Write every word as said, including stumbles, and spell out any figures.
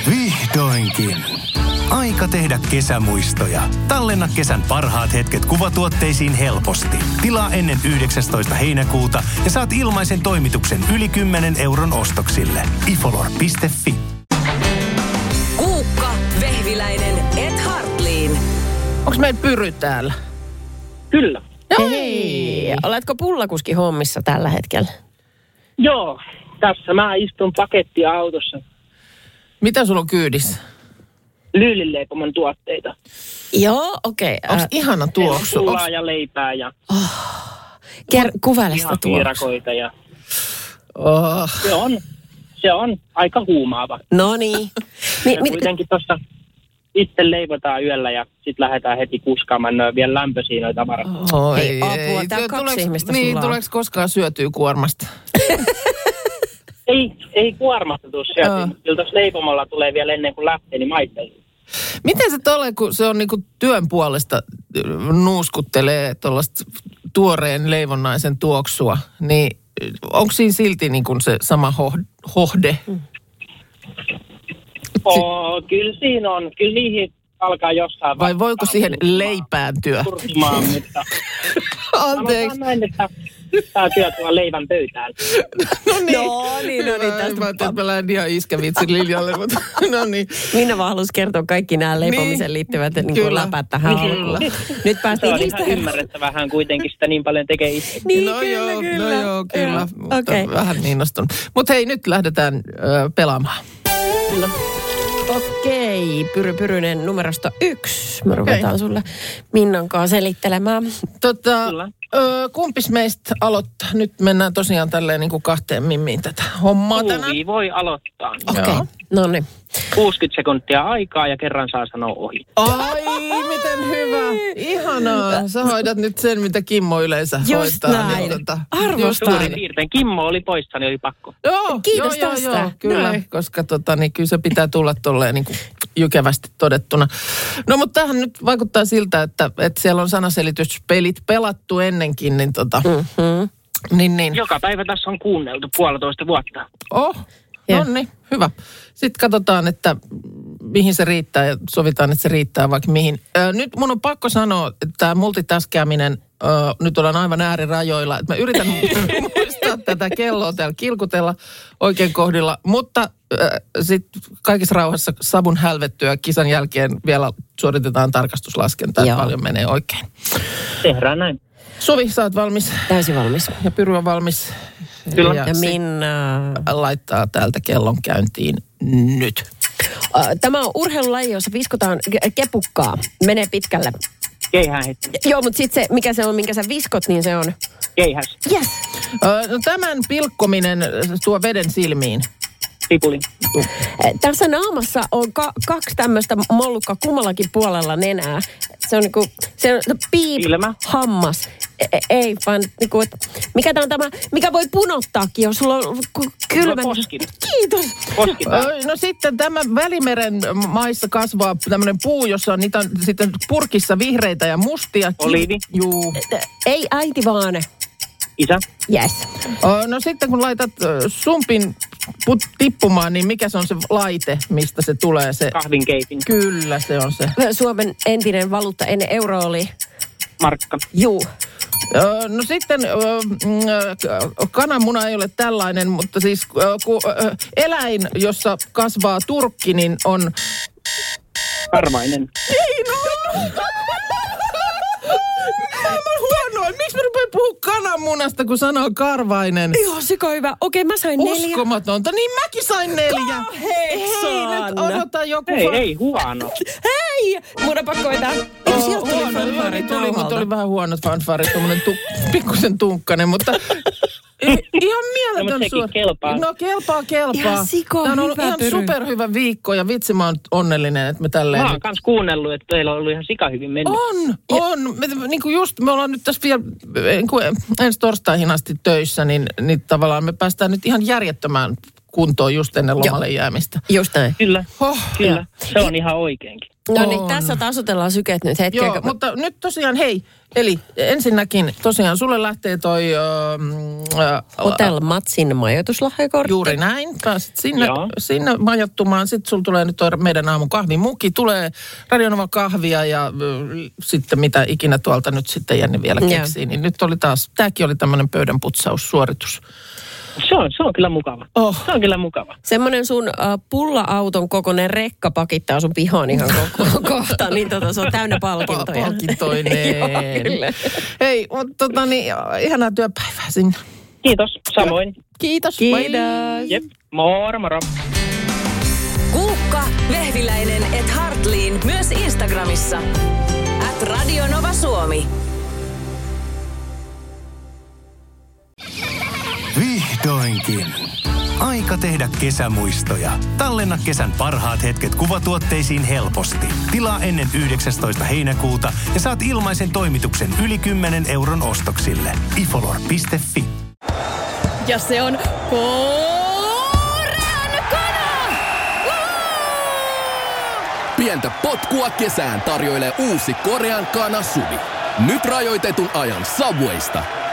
Vihdoinkin. Aika tehdä kesämuistoja. Tallenna kesän parhaat hetket kuvatuotteisiin helposti. Tilaa ennen yhdeksästoista heinäkuuta ja saat ilmaisen toimituksen yli kymmenen euron ostoksille. ifolor piste fi. Kuukka, Vehviläinen, Ed Hartliin. Onko meillä Pyry täällä? Kyllä. Hei, oletko pullakuski hommissa tällä hetkellä? Joo, tässä mä istun pakettiautossa. Mitä sulla on kyydissä? Lyylilleipomon tuotteita. Joo, okei. Okay. Onko äh, ihana tuoksu? Sullaa ja leipää ja... Oh. Ker- kuvailista tuoksu. Piirakoita ja... Oh. Se on, se on aika huumaava. No niin. Mi- ja kuitenkin tuossa itse leivotaan yöllä ja sitten lähdetään heti kuskaamaan. Ne on vielä lämpöisiä noita tavarat. Oh, ei, apua. Tää on kaksi tuleeko, ihmistä niin, sulla on. tuleeko koskaan syötyä kuormasta? ei, ei kuormasta tuu syötyä, oh. mutta kyllä tuossa leipomolla tulee vielä ennen kuin lähtee, niin maittelee. Miten se tolle, kun se on niinku työn puolesta nuuskuttelee tuollaista tuoreen leivonnaisen tuoksua, niin onko siinä silti niinku se sama hohde? Mm. Oh, kyllä siinä on. Kyllä niihin alkaa jossain vai voiko siihen leipääntyä? Kurkimaan, mutta... Anteeksi. Sanotaan näin, että saa työ tuolla leivän pöytään. No niin. No niin, no niin. Tästä mä ajattelin, että mä lähden ihan iskävitsin Liljalle, mutta no niin. Minna vaan halusi kertoa kaikki nämä leipomiseen niin, liittyvät niin läpät tähän alkuun. Nyt päästiin niistä. Se on ihan ymmärrettävähän kuitenkin sitä niin paljon tekee itse. Niin, no kyllä, joo, kyllä. No joo, kyllä. Mutta okay. Vähän innostunut. Mutta hei, nyt lähdetään ö, pelaamaan. Kyllä. Okei, Pyry Pyrynen numerosta yksi. Me ruvetaan okay. sulle Minnan kanssa selittelemään. Tota, ö, kumpis meistä aloittaa? Nyt mennään tosiaan tälleen niin kuin kahteen mimmiin tätä hommaa Tuuli tänään. voi aloittaa. Okei, okay. No niin. kuusikymmentä sekuntia aikaa ja kerran saa sanoa ohi. Ai, miten hyvä. Ihanaa. Sä hoidat nyt sen, mitä Kimmo yleensä just hoitaa. Näin. Niin, tota, arvostan. Suurin piirtein. Kimmo oli poissa, niin oli pakko. Joo, kiitos joo, tästä. Joo, joo, kyllä, Noin. koska tota, niin kyllä se pitää tulla tolleen niin kuin jykevästi todettuna. No mutta tämähän nyt vaikuttaa siltä, että, että siellä on sanaselityspelit pelattu ennenkin, niin tota... Mm-hmm. Niin, niin. Joka päivä tässä on kuunneltu puolitoista vuotta. Oh, no niin, hyvä. Sitten katsotaan, että mihin se riittää ja sovitaan, että se riittää vaikka mihin. Ö, nyt mun on pakko sanoa, että tämä multitaskääminen, ö, nyt ollaan aivan äärirajoilla. Että mä yritän muistaa tätä kelloa täällä kilkutella oikein kohdilla, mutta sitten kaikissa rauhassa savun hälvettyä kisan jälkeen vielä suoritetaan tarkastuslaskentaa, että paljon menee oikein. Tehdään näin. Suvi, sä oot valmis? Täysin valmis. Ja Pyry on valmis. Kyllä. Ja, ja Minna laittaa täältä kellon käyntiin nyt. Tämä on urheilulaji, jossa viskotaan kepukkaa. Menee pitkälle. Keihään heti. Joo, mutta sitten se, mikä se on, minkä sä viskot, niin se on... Keihäs. Yes. No, tämän pilkkominen tuo veden silmiin. Sipuli. Tässä naamassa on ka- kaksi tämmöistä mollukkaa kummallakin puolella nenää. Se on niinku, se on piip, Ilmä. hammas. E- ei vaan niinku, että mikä tää on tämä, mikä voi punottaakin, jos sulla on k- kylmä. Poskit. Kiitos. Poskitaan. No sitten tämä Välimeren maissa kasvaa tämmöinen puu, jossa on niitä on sitten purkissa vihreitä ja mustia. Oliivi. Juu. Ei äiti vaan. Isä. Yes. No sitten kun laitat sumpin put tippumaan, niin mikä se on se laite, mistä se tulee? Se... Kahvinkeitin. Kyllä, se on se. Suomen entinen valuutta ennen euro oli... Markka. Juu. No sitten kananmuna ei ole tällainen, mutta siis kun eläin, jossa kasvaa turkki, niin on... Karvainen. Ei no! Huonoa. Miksi mä rupean puhua kananmunasta, kun sanoo karvainen? Joo, sika hyvä. Okei, mä sain neljä. Uskomatonta. Niin mäkin sain neljä. Kahdeksan. Hei, nyt odota joku... Ei, ei, huono. Hei! Mun on pakko vetää. Oh, sieltä tuli fanfari. Tuli, mutta oli vähän huonot fanfarit. Tuommoinen tu, pikkusen tunkkanen, mutta... Ihan mieletön no, suor... kelpaa. No kelpaa, kelpaa. Ihan siko Tämä on ollut hyvä ihan Pyry. Superhyvä viikko ja vitsi mä oon onnellinen, että me tälleen... Mä oon kans kuunnellut, että teillä on ollut ihan sika hyvin mennyt. On, on. Me, niin kuin just, me ollaan nyt tässä vielä niin kuin ensi torstaihin asti töissä, niin, niin tavallaan me päästään nyt ihan järjettömään kuntoon just ennen lomalle jäämistä. Just näin. Kyllä, Oh, kyllä. Se on ihan oikeinkin. No niin, tässä tasotellaan sykeet nyt hetken. Joo, mutta nyt tosiaan hei, eli ensinnäkin tosiaan sulle lähtee toi... Äh, Hotel Matsin majoituslahjakortti. Juuri näin. Pääsit sinne, sinne majoittumaan. Sitten sulla tulee nyt toi meidän aamun kahvimuki. Tulee Radionova kahvia ja äh, sitten mitä ikinä tuolta nyt sitten Jenni vielä keksii. Niin nyt oli taas, tämäkin oli tämmöinen pöydänputsaussuoritus. Se on, se on kyllä mukava. Oh. Se on kyllä mukava. Semmoinen sun uh, pulla-auton kokoinen rekka pakittaa sun pihaan ihan ko- kohta, niin tota, se on täynnä palkintoja. Palkintoineen. Joo, kyllä. Hei, mutta tota niin, ihanaa työpäivää sinne. Kiitos, samoin. Kiitos. Kiitos. Jep, moro moro. Kuukka, Vehviläinen et Hartliin myös Instagramissa. At Radionova Suomi. Vihdoinkin. Aika tehdä kesämuistoja. Tallenna kesän parhaat hetket kuvatuotteisiin helposti. Tilaa ennen yhdeksästoista heinäkuuta ja saat ilmaisen toimituksen yli kymmenen euron ostoksille. ifolor piste fi. Ja se on Korean kana! Pientä potkua kesään tarjoilee uusi Korean kana Suvi. Nyt rajoitetun ajan Subwaysta.